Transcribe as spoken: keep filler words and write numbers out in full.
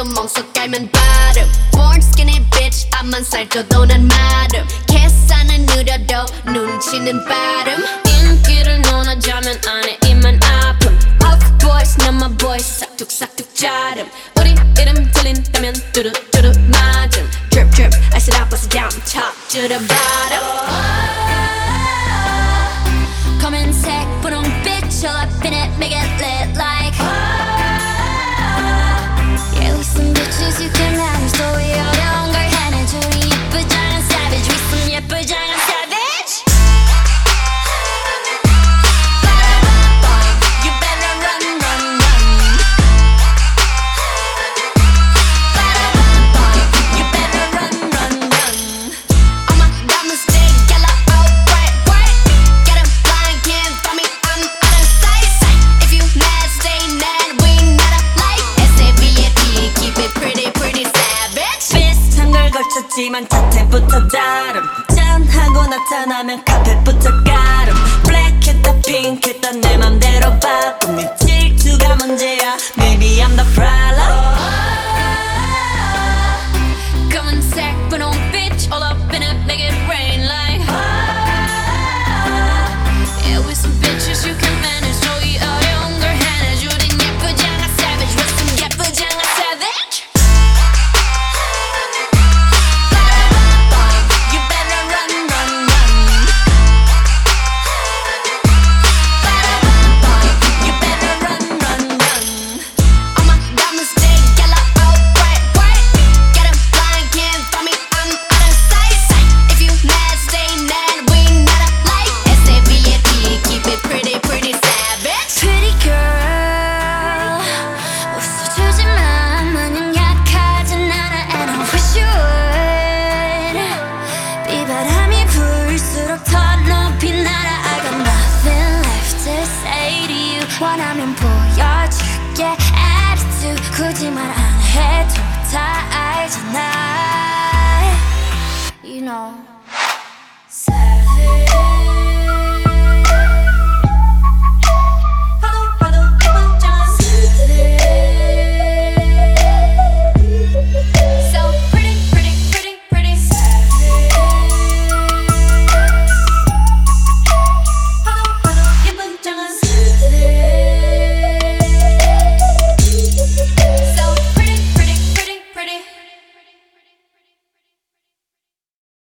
또 멍석 깔면 바름 Born skinny bitch 앞만 살쪄도 난 마름 계산은 느려도 눈치는 빠름 인기를 논하자면 안에 입만 아픔 Puff boys 난 my boys 싹둑싹둑 자름 우리 이름 들린다면 뚜루뚜루 맞음 Drip drip I said I bust it down top to the bottom 검은색 분홍빛 all up in it make it lit like Yeah we some bitches you can manage 또 이 어려운 걸 해내줘 우리 예쁘장한 savage we some 예쁘장한 savage You better run run run You better run run run All my diamonds stay yellow oh bright bright Get 'em blind can't find me I'm out of sight If you mad stay mad we not alike S A V A P keep it pretty pretty savage 비슷한 걸 걸쳤지만 자태부터 다름 짠하고 나타나면 카펫부터 가름 블랙했다 핑크했다 내 맘대로 바꿈 네 질투가 문제야 Maybe I'm the problem 검은색 분홍빛 all up in it make it rain like Yeah we some bitches you can manage 또 이 어려운 걸 해내줘 우린 예쁘장한 savage we some 예쁘장한 savage You better run run run You better run run run All my diamonds stay yellow oh bright bright Get 'em blind can't find me I'm out of sight If you mad stay mad we not alike S A V A P keep it pretty pretty savage Pretty girl 웃어주지만 마냥 약하진 않아 And I wish you would 비바람이 불수록 더 높이 날아 I got nothing left to say to you 원하면 보여줄게 attitude 굳이 말 안 해도 다 알잖아 You know